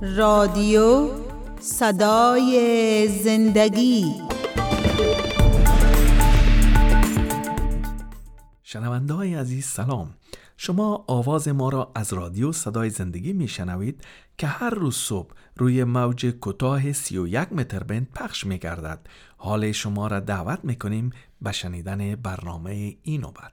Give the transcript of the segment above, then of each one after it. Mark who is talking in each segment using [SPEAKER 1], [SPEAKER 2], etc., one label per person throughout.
[SPEAKER 1] رادیو صدای زندگی.
[SPEAKER 2] شنونده های عزیز سلام. شما آواز ما را از رادیو صدای زندگی می شنوید که هر روز صبح روی موج کوتاه 31 متر بند پخش می گردد. حال شما را دعوت می کنیم به شنیدن برنامه این نوبت.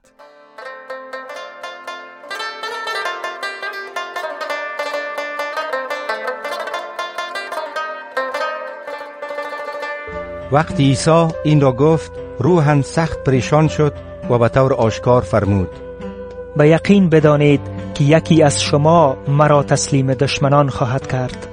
[SPEAKER 3] وقتی عیسی این را گفت، روحاً سخت پریشان شد و به طور آشکار فرمود:
[SPEAKER 4] به یقین بدانید که یکی از شما مرا تسلیم دشمنان خواهد کرد.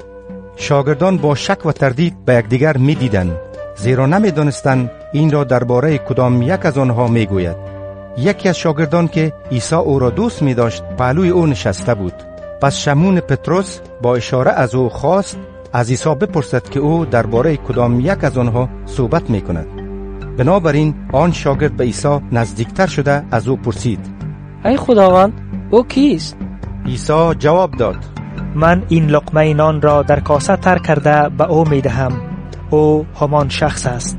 [SPEAKER 3] شاگردان با شک و تردید به یکدیگر می‌دیدند، زیرا نمی‌دانستند این را درباره کدام یک از آنها می‌گوید. یکی از شاگردان که عیسی او را دوست می‌داشت پهلوی او نشسته بود. پس شمعون پطرس با اشاره از او خواست از عیسی بپرسد که او درباره کدام یک از آنها صحبت می‌کند. بنابراین آن شاگرد به عیسی نزدیکتر شده از او پرسید:
[SPEAKER 4] ای خداوند، او کیست؟
[SPEAKER 3] عیسی جواب داد:
[SPEAKER 4] من این لقمه نان را در کاسه تر کرده به او میدهم. او همان شخص است.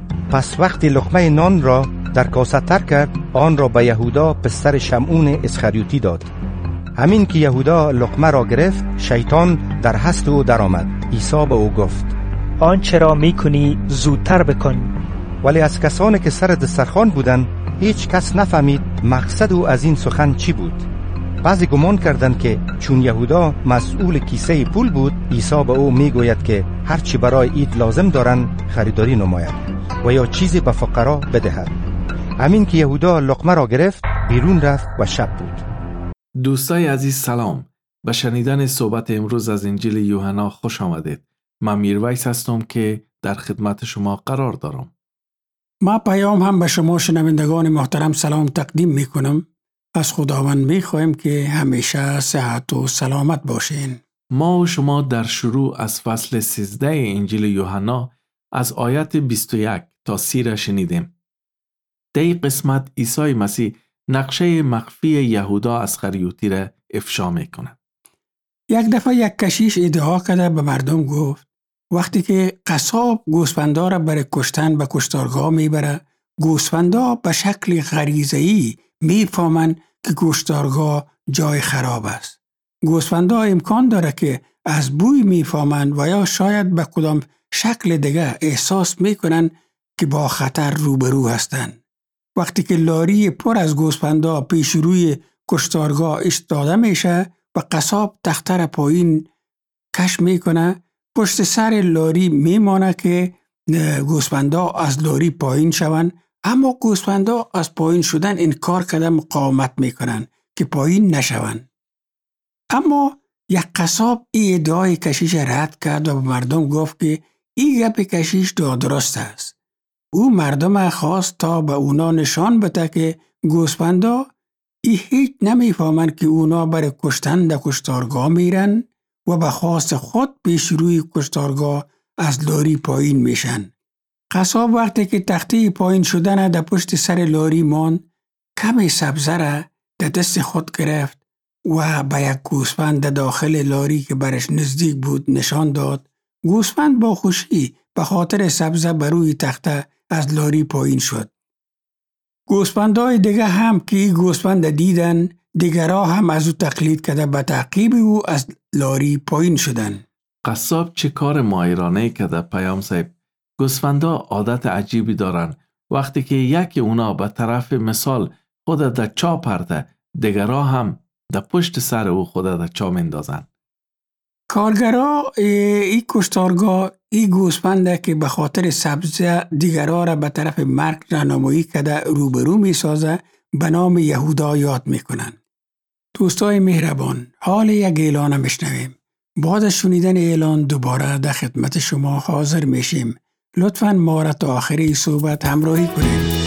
[SPEAKER 3] پس وقتی لقمه نان را در کاسه تر کرد، آن را به یهودا پسر شمعون اسخریوتی داد. همین که یهودا لقمه را گرفت، شیطان در هست او درآمد. عیسی به او گفت:
[SPEAKER 4] آنچه را میکنی زودتر بکن.
[SPEAKER 3] ولی از کسانی که سر دسترخوان بودند هیچ کس نفهمید مقصد او از این سخن چی بود. بعضی گمان کردند که چون یهودا مسئول کیسه پول بود، عیسی به او میگوید که هر چی برای عید لازم دارند خریداری نماید و یا چیزی به فقرا بدهد. همین که یهودا لقمه را گرفت، بیرون رفت و شب بود.
[SPEAKER 2] دوستای عزیز سلام. به شنیدن صحبت امروز از انجیل یوحنا خوش آمدید. من میرویس هستم که در خدمت شما قرار دارم.
[SPEAKER 5] ما پیام هم به شما شنوندگان محترم سلام تقدیم می کنم. از خداوند می خواهیم که همیشه صحت و سلامت باشین.
[SPEAKER 2] ما و شما در شروع از فصل 13 انجیل یوحنا از آیت 21 تا 30 را شنیدیم. در این قسمت عیسی مسیح نقشه مخفی یهودا اسخریوتی را افشا می کند.
[SPEAKER 5] یک دفعه یک کشیش ادعا کرده به مردم گفت: وقتی که قصاب گوسفندا را برای کشتن به کشتارگاه میبره، گوسفندا به شکل غریزه‌ای میفهمند که کشتارگاه جای خراب است. گوسفندا امکان داره که از بوی میفهمند و یا شاید به کدام شکل دیگه احساس میکنن که با خطر روبرو هستند. وقتی که لاری پر از گوسفندا پیش روی کشتارگاه ایستاده میشه و قصاب تخته را پایین کش میکنه، پشت سر لاری میمانه که گوسفندا از لاری پایین شوند، اما گوسفندا از پایین شدن انکار کرده مقاومت میکنن که پایین نشوند. اما یک قصاب این ادعای کشیش رد کرد و به مردم گفت که این گپ کشیش درست است. او مردم خواست تا به اونا نشان بده که گوسفندا هیچ نمیفهمند که اونا برای کشتن در کشتارگاه میرن و به خواست خود پیش روی کشتارگاه از لاری پایین میشن. قصاب وقتی که تخته پایین شدن در پشت سر لاری ماند، کمی سبزه را در دست خود گرفت و به یک گوسفند داخل لاری که برش نزدیک بود نشان داد. گوسفند با خوشی به خاطر سبزه بر روی تخته از لاری پایین شد. گوسفندای دیگه هم که این گوسفند دیدن، دیگرها هم از او تقلید کرده به تعقیب او از لاری پایین شدن.
[SPEAKER 2] قصاب چه کار ماهرانه کرده پیام صاحب. گوسفندا عادت عجیبی دارن. وقتی که یکی اونا به طرف مثال خود در چا پرده، دیگرها هم در پشت سر او خود در چا مندازن.
[SPEAKER 5] کارگرها این کشتارگاه این گوسفنده که به خاطر سبزه دیگرها را به طرف مرگ راهنمایی کرده روبرو می سازه به نام یهودا یاد می کنن. دوستای مهربان، حال یک اعلان میشنویم. بعد از شنیدن اعلان دوباره در خدمت شما حاضر میشیم. لطفاً ما را تا آخر صحبت همراهی کنید.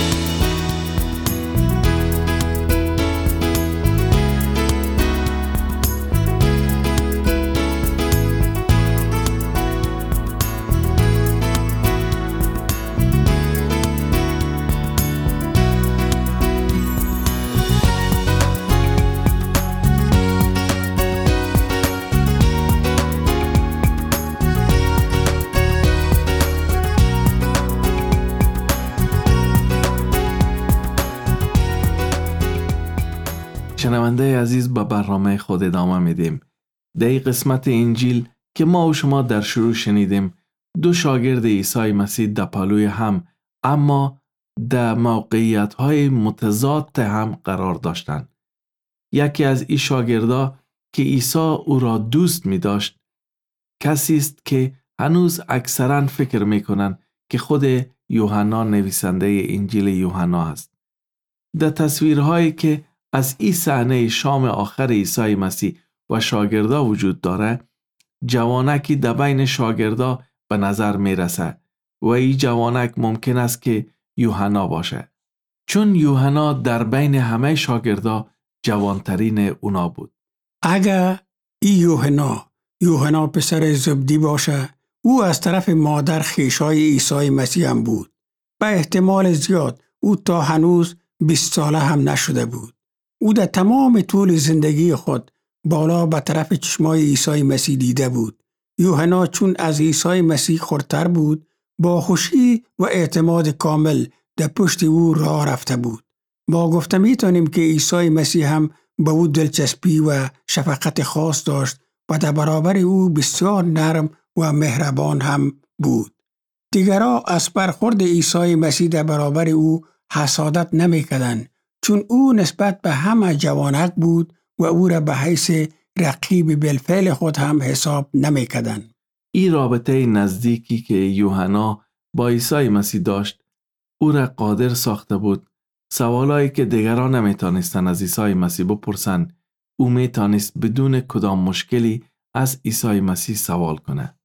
[SPEAKER 2] شنونده عزیز، به برنامه خود ادامه میدیم. در این قسمت انجیل که ما و شما در شروع شنیدیم، دو شاگرد عیسی مسیح در پهلوی هم اما در موقعیت‌های متضاد هم قرار داشتند. یکی از این شاگردا که عیسی او را دوست می داشت کسی است که هنوز اکثرا فکر می کنند که خود یوحنا نویسنده انجیل یوحنا است. در تصویرهایی که از این صحنه شام آخر عیسی مسیح و شاگردا وجود داره، جوانکی در بین شاگردا به نظر می رسه و این جوانک ممکن است که یوحنا باشه، چون یوحنا در بین همه شاگردا جوانترین اونا بود.
[SPEAKER 5] اگر این یوحنا پسر زبدی باشه، او از طرف مادر خویشای عیسی مسیح هم بود. به احتمال زیاد او تا هنوز 20 ساله هم نشده بود. او در تمام طول زندگی خود بالا به طرف چشمای عیسی مسیح دیده بود. یوحنا چون از عیسی مسیح خردتر بود، با خوشی و اعتماد کامل در پشت او راه رفته بود. ما گفته میتونیم که عیسی مسیح هم به او دلچسپی و شفقت خاص داشت و در برابر او بسیار نرم و مهربان هم بود. دیگران از برخورد عیسی مسیح در برابر او حسادت نمی‌کردند، چون او نسبت به همه جوانک بود و او را به حیث رقیب بالفعل خود هم حساب نمی‌کردند.
[SPEAKER 2] این رابطه نزدیکی که یوحنا با عیسی مسیح داشت او را قادر ساخته بود سوالایی که دیگران نمیتونستن از عیسی مسیح بپرسن، او میتونست بدون کدام مشکلی از عیسی مسیح سوال کنه.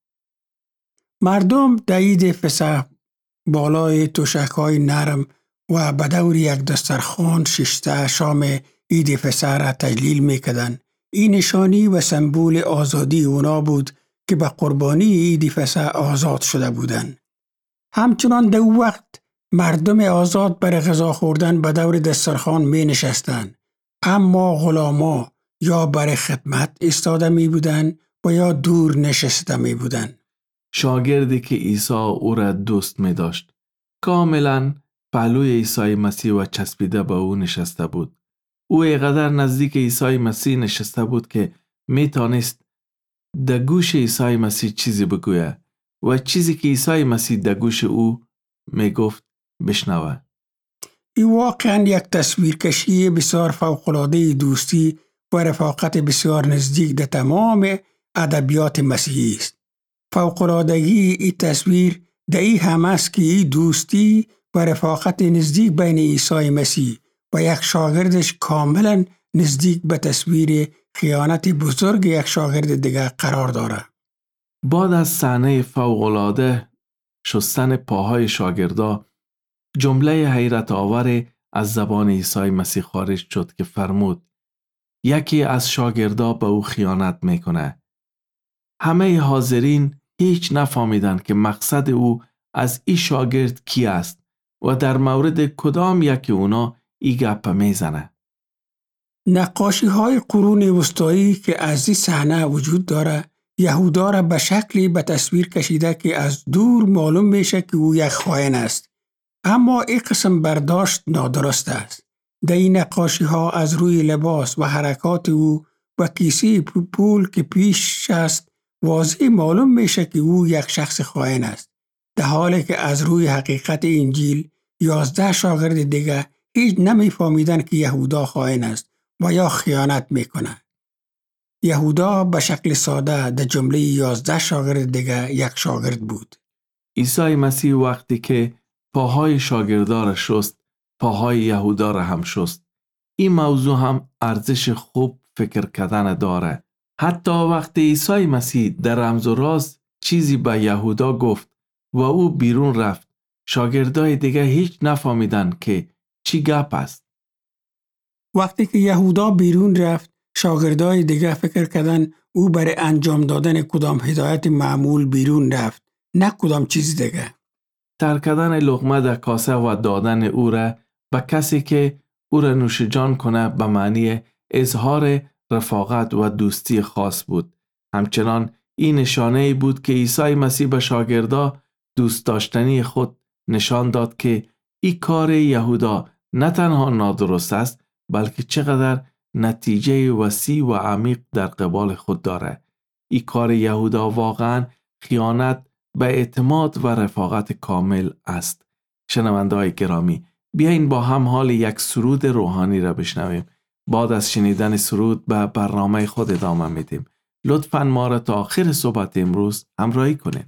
[SPEAKER 5] مردم در عید فسح بالای تشک‌های نرم و به دور یک دسترخوان شیشته شام عید فسح را تجلیل می‌کردند. این نشانی و سمبول آزادی اونا بود که به قربانی عید فسح آزاد شده بودند. همچنان در وقت مردم آزاد برای غذا خوردن به دور دسترخوان می نشستند، اما غلاما یا برای خدمت ایستاده می بودند و یا دور نشسته می بودند.
[SPEAKER 2] شاگردی که عیسی او را دوست می داشت کاملا پهلوی عیسی مسیح و چسبیده به او نشسته بود. او اینقدر نزدیک عیسی مسیح نشسته بود که می تانست در گوش عیسی مسیح چیزی بگوید و چیزی که عیسی مسیح در گوش او می گفت بشنوه.
[SPEAKER 5] این واقعا یک تصویرکشی بسیار فوق‌العاده دوستی و رفاقت بسیار نزدیک در تمام ادبیات مسیحی است. فوق‌العادگی این تصویر در این هم است که این دوستی و رفاقت نزدیک بین عیسی مسیح و یک شاگردش کاملا نزدیک به تصویر خیانت بزرگ یک شاگرد دیگر قرار داره.
[SPEAKER 2] بعد از صحنه فوق‌العاده شستن پاهای شاگردا، جمله حیرت آور از زبان عیسی مسیح خارج شد که فرمود یکی از شاگردا به او خیانت میکنه. همه حاضرین هیچ نفهمیدن که مقصد او از این شاگرد کی است و در مورد کدام یکی اونا ای گپ میزنه.
[SPEAKER 5] نقاشی های قرون وسطایی که از این صحنه وجود داره، یهودا را به شکلی به تصویر کشیده که از دور معلوم میشه که او یک خائن است. اما این قسم برداشت نادرست است. در این نقاشی ها از روی لباس و حرکات او و کیسه پول که پیش است واضح معلوم میشه که او یک شخص خائن است، در حالی که از روی حقیقت انجیل 11 شاگرد دیگه هیچ نمیفهمیدن که یهودا خائن است و یا خیانت میکنه. یهودا به شکل ساده در جمله 11 شاگرد دیگه یک شاگرد بود.
[SPEAKER 2] عیسی مسیح وقتی که پاهای شاگردا را شست، پاهای یهودا را هم شست. این موضوع هم ارزش خوب فکر کردن داره. حتی وقتی عیسی مسیح در رمز و راز چیزی به یهودا گفت و او بیرون رفت، شاگردای دیگه هیچ نفهمیدن که چی گپ است.
[SPEAKER 5] وقتی که یهودا بیرون رفت، شاگردای دیگه فکر کردن او برای انجام دادن کدام هدایت معمول بیرون رفت، نه کدام چیز دیگه.
[SPEAKER 2] ترک کردن لقمه در کاسه و دادن او را به کسی که او را نوش جان کنه به معنی اظهار رفاقت و دوستی خاص بود. همچنان این نشانه بود که عیسی مسیح به شاگردا دوست داشتنی خود نشان داد که این کار یهودا نه تنها نادرست است، بلکه چقدر نتیجه وسیع و عمیق در قبال خود داره. این کار یهودا واقعا خیانت به اعتماد و رفاقت کامل است. شنونده‌های گرامی، بیاین با هم حال یک سرود روحانی را بشنویم. بعد از شنیدن سرود به برنامه خود ادامه میدیم. لطفاً ما را تا آخر صحبت امروز همراهی کنین.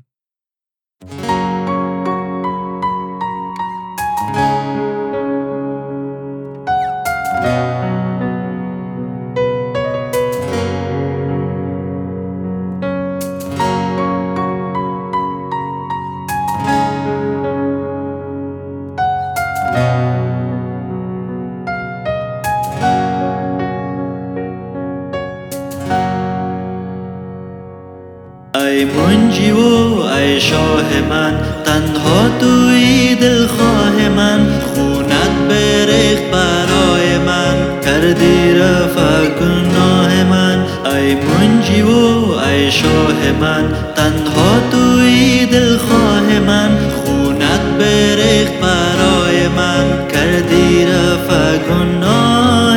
[SPEAKER 6] ای منجی و ای شاه من، تنها توی دلخواه من، خونت بریخت برای من، کردی رفع گناه من. ای منجی و ای شاه من، تنها توی دلخواه من، خونت بریخت برای من، کردی رفع گناه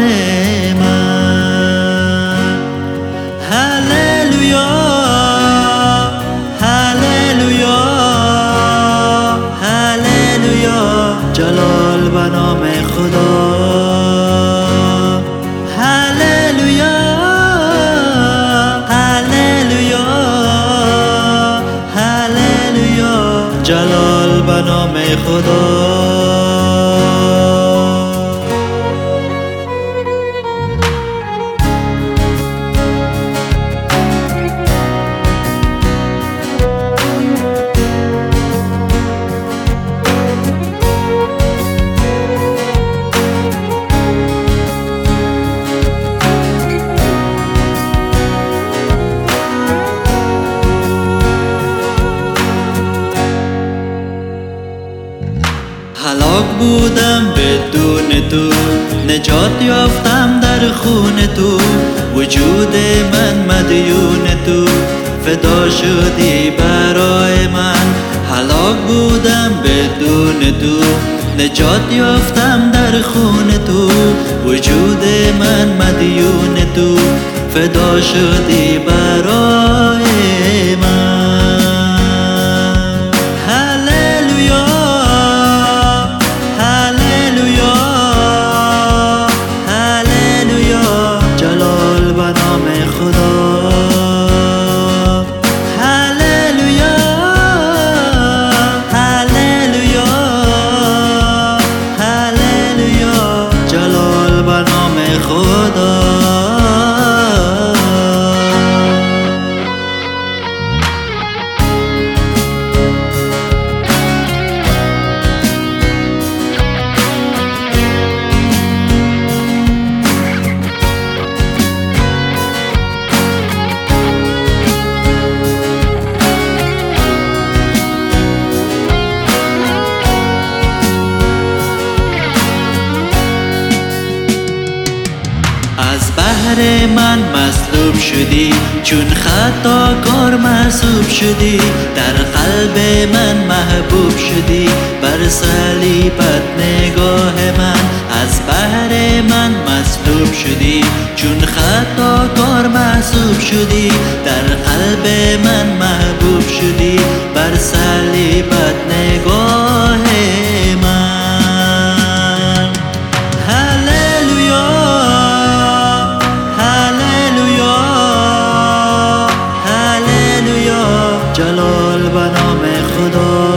[SPEAKER 6] من. هللویا جلال به نام خدا. هللویا هللویا هللویا جلال به نام خدا. هلاک بودم بدون تو، نجات یافتم در خون تو، وجود من مدیون تو، فدا شدی برای من. هلاک بودم بدون تو، نجات یافتم در خون تو، وجود من مدیون تو، فدا شدی برای من. من مصلوب شدی، چون خطاکار محسوب شدی، در قلب من محبوب شدی، بر صلیبت نگاه من. از بهر من مصلوب شدی، چون خطاکار محسوب شدی، در قلب من محبوب شدی، بر صلیبت نگاه من. جلال به نام خدا.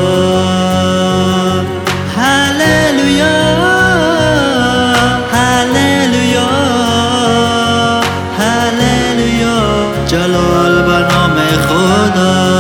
[SPEAKER 6] هللویا هللویا هللویا جلال به نام خدا.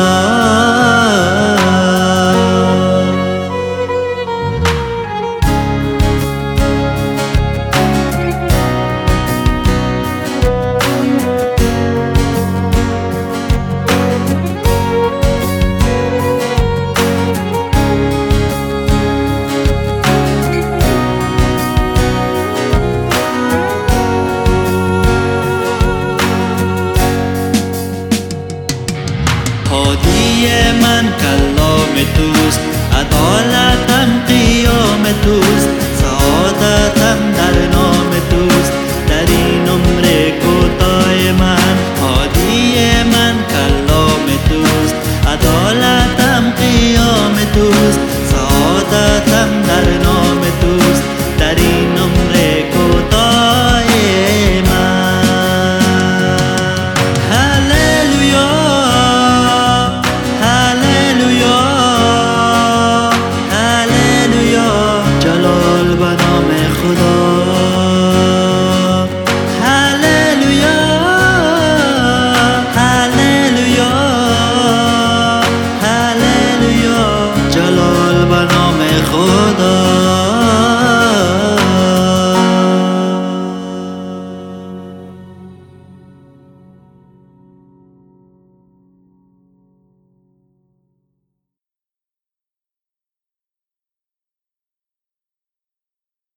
[SPEAKER 6] من کلام توست، عدالتم قیام توست، سعادتم در نام توست، در این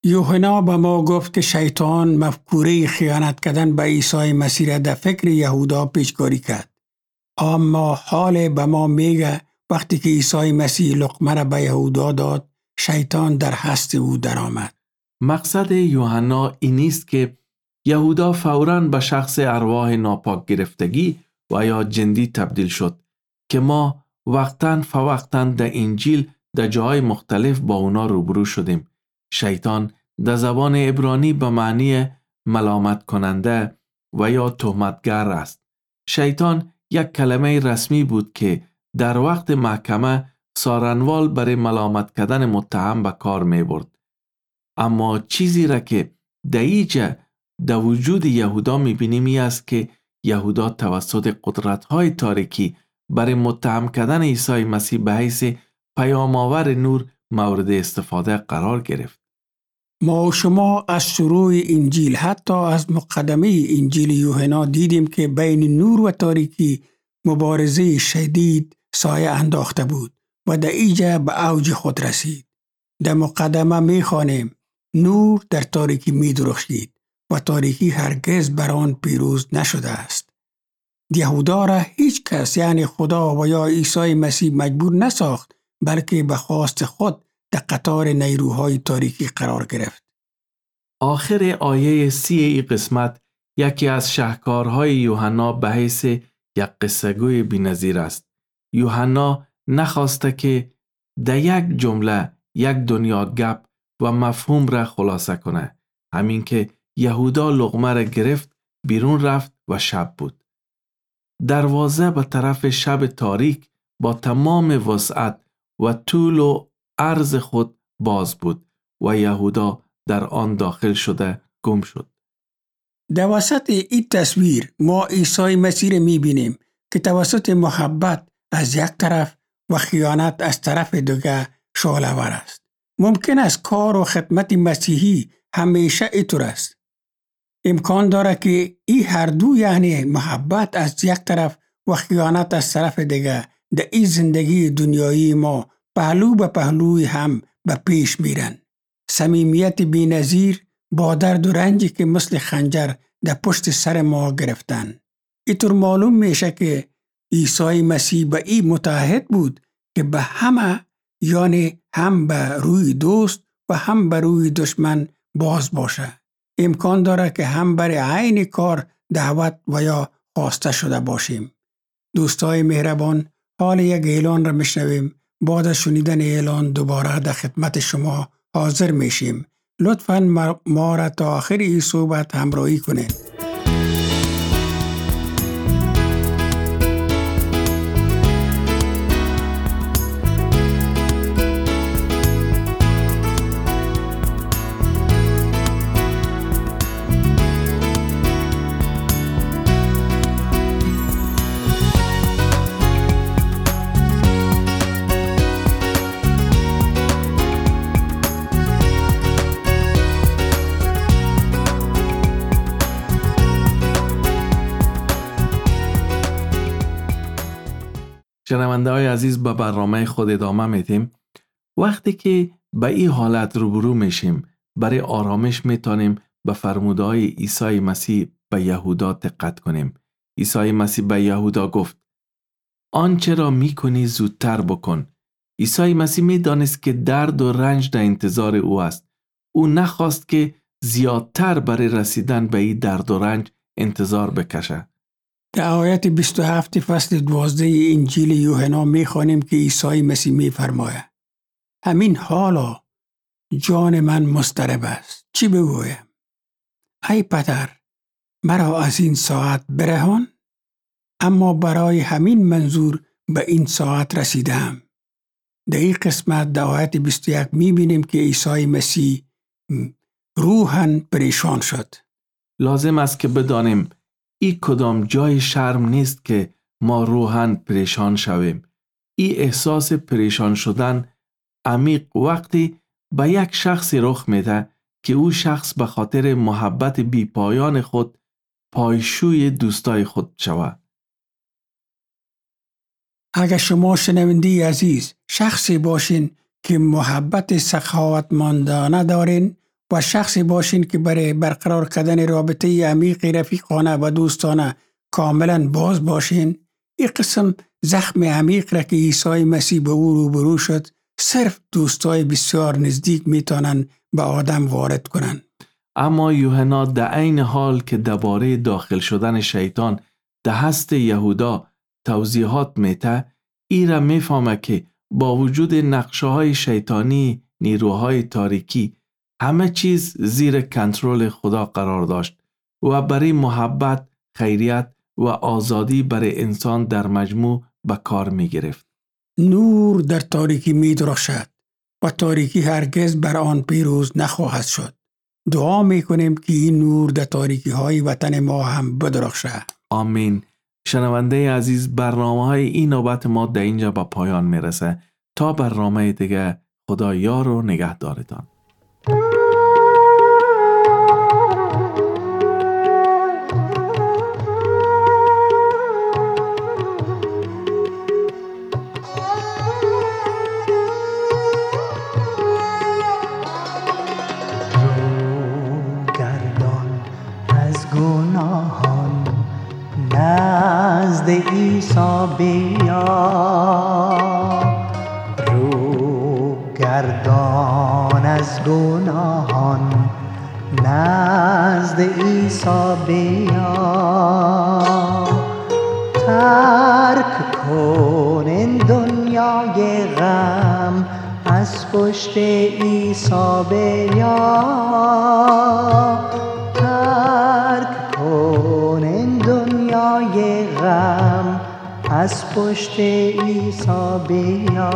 [SPEAKER 5] یوحنا به ما گفت که شیطان مفکوره خیانت کردن به عیسی مسیح در فکر یهودا پیچکاری کرد. اما حال به ما میگه وقتی که عیسی مسیح لقمه را به یهودا داد، شیطان در هست او درآمد.
[SPEAKER 2] مقصد یوحنا این نیست که یهودا فوراً به شخص ارواح ناپاک گرفتگی و یا جندی تبدیل شد که ما وقتاً فوقتاً در انجیل در جاهای مختلف با اونا روبرو شدیم. شیطان در زبان عبرانی به معنی ملامت کننده و یا تهمتگر است. شیطان یک کلمه رسمی بود که در وقت محکمه سارنوال برای ملامت کردن متهم به کار می برد. اما چیزی را که در اینجا در وجود یهودا می بینیم است که یهودا توسط قدرت‌های تاریکی برای متهم کردن عیسی مسیح به حیث پیام آور نور مورد استفاده قرار گرفت.
[SPEAKER 5] ما و شما از شروع انجیل حتی از مقدمه انجیل یوحنا دیدیم که بین نور و تاریکی مبارزه شدید سایه انداخته بود و در اینجا به اوج خود رسید. در مقدمه می خوانیم نور در تاریکی می درخشید و تاریکی هرگز بر آن پیروز نشده است. یهودا را هیچ کس یعنی خدا و یا عیسی مسیح مجبور نساخت، بلکه به خواست خود در قطار نیروهای تاریکی قرار گرفت.
[SPEAKER 2] آخر آیه 30 ای قسمت یکی از شاهکارهای یوحنا به حیث یک قصه‌گوی بی‌نظیر است. یوحنا نخواسته که در یک جمله یک دنیا گپ و مفهوم را خلاصه کنه. همین که یهودا لقمه را گرفت، بیرون رفت و شب بود. دروازه به طرف شب تاریک با تمام وسعت و طول و عرض خود باز بود و یهودا در آن داخل شده گم شد.
[SPEAKER 5] در وسط این تصویر ما عیسی مسیح می بینیم که توسط محبت از یک طرف و خیانت از طرف دیگر شعله‌ور است. ممکن است کار و خدمت مسیحی همیشه اینطور است. امکان داره که این هر دو یعنی محبت از یک طرف و خیانت از طرف دیگر در این زندگی دنیایی ما پهلو به پهلوی هم به پیش میرن. صمیمیت بی‌نظیر با درد و رنجی که مثل خنجر در پشت سر ما گرفتن. اینطور معلوم میشه که عیسی مسیح به این متعهد بود که به همه یعنی هم به روی دوست و هم به روی دشمن باز باشه. امکان داره که هم برای عین کار دعوت و یا خواسته شده باشیم. دوستای مهربان، حال یک اعلان را میشنویم. بعد از شنیدن اعلان دوباره در خدمت شما حاضر میشیم. لطفاً ما را تا آخر این صحبت همراهی کنید.
[SPEAKER 2] شنونده های عزیز، به برنامه خود ادامه میدیم. وقتی که به این حالت روبرو میشیم، برای آرامش میتونیم به فرمودهای عیسی مسیح به یهودا دقت کنیم. عیسی مسیح به یهودا گفت آنچه را میکنی زودتر بکن. عیسی مسیح میدانست که درد و رنج در انتظار او است. او نخواست که زیادتر برای رسیدن به این درد و رنج انتظار بکشه.
[SPEAKER 5] در آیت 27 فصل 12 انجیل یوحنا می‌خوانیم که عیسی مسیح می‌فرماید همین حالا جان من مضطرب است. چی بگویم؟ ای پدر، مرا از این ساعت برهان، اما برای همین منظور به این ساعت رسیدم. در این قسمت در آیت 21 می‌بینیم که عیسی مسیح روحاً پریشان شد.
[SPEAKER 2] لازم است که بدانیم این کدام جای شرم نیست که ما روحاً پریشان شویم. این احساس پریشان شدن عمیق وقتی به یک شخصی رخ میده که او شخص به خاطر محبت بی پایان خود پایشوی دوستای خود شود.
[SPEAKER 5] اگر شما شنونده عزیز شخصی باشین که محبت سخاوتمندانه دارین و شخصی باشین که برای برقرار کردن رابطه عمیق رفیقانه و دوستانه کاملا باز باشین. این قسم زخم عمیق را که عیسی مسیح به او روبرو شد صرف دوستای بسیار نزدیک میتونن به آدم وارد کنن.
[SPEAKER 2] اما یوحنا در عین حال که درباره داخل شدن شیطان در هست یهودا توضیحات میته، ای را میفهمه که با وجود نقشه‌های شیطانی نیروهای تاریکی همه چیز زیر کنترل خدا قرار داشت و برای محبت، خیریت و آزادی برای انسان در مجموع به کار می گرفت.
[SPEAKER 5] نور در تاریکی می درخشد و تاریکی هرگز بر آن پیروز نخواهد شد. دعا می کنیم که این نور در تاریکی های وطن ما هم بدرخشه.
[SPEAKER 2] آمین. شنونده عزیز، برنامه های این نوبت ما در اینجا به پایان می رسه. تا برنامه دیگه، خدا یار و نگهدارتان.
[SPEAKER 7] نزد عیسی بیا، رو گردان از گناهان نزد عیسی بیا، ترک کن این دنیای غم از پشت عیسی بیا، ترک کن این دنیای غم از پشت عیسی بیا،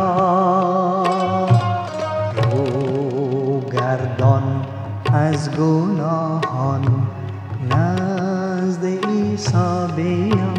[SPEAKER 7] رو گردان از گناهان نزد عیسی بیا.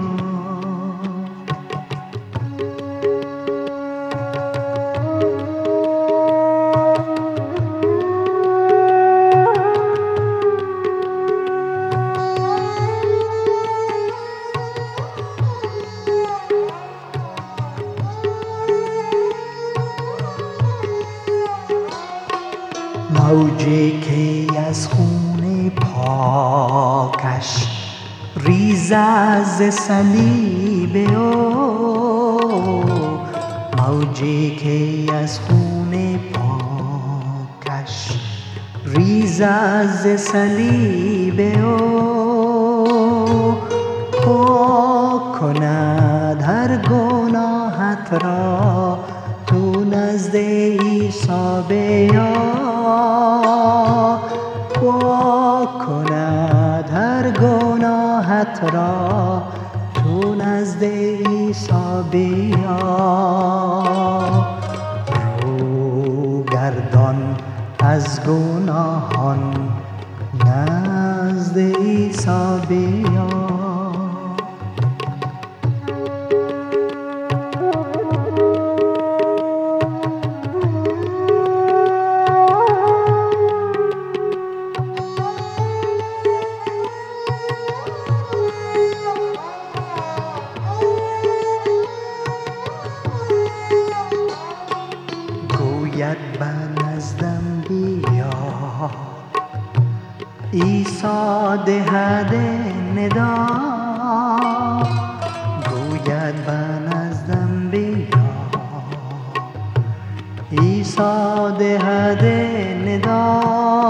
[SPEAKER 7] موجی که از خون پاکش ریز از صلیب او، موجی که از خون پاکش ریز از صلیب او، پاک کند هر گناهت را تو نزد عیسی بیا، پاک کند هر گناهت را تو نزد عیسی بیا، رو گردان از گناهان نزد عیسی بیا. گوید به نزدم بیا، عیسی دهد ندا، گوید به نزدم بیا، عیسی دهد ندا،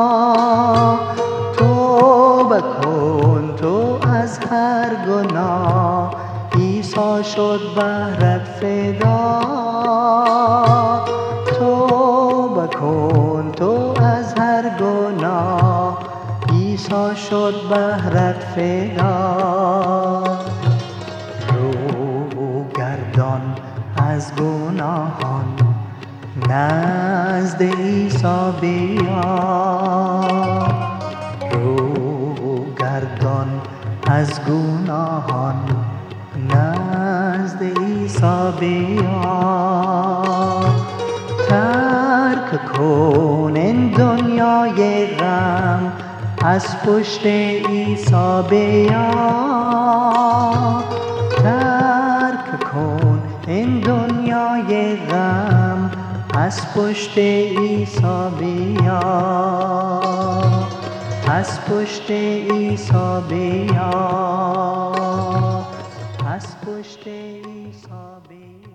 [SPEAKER 7] توبه کن تو از هر گناه، عیسی شد بهرت فدا، توبه کن تو از هر گناه، عیسی شد بهرت فدا، رو گردان از گناهان نزد عیسی بیا، رو گردان از گناهان نزد عیسی بیا، ترک کن این دنیای غم از پشت عیسی بیا، ترک کن این دنیای غم از پشت عیسی بیا. از پشت عیسی بیا، از پشت عیسی بیا.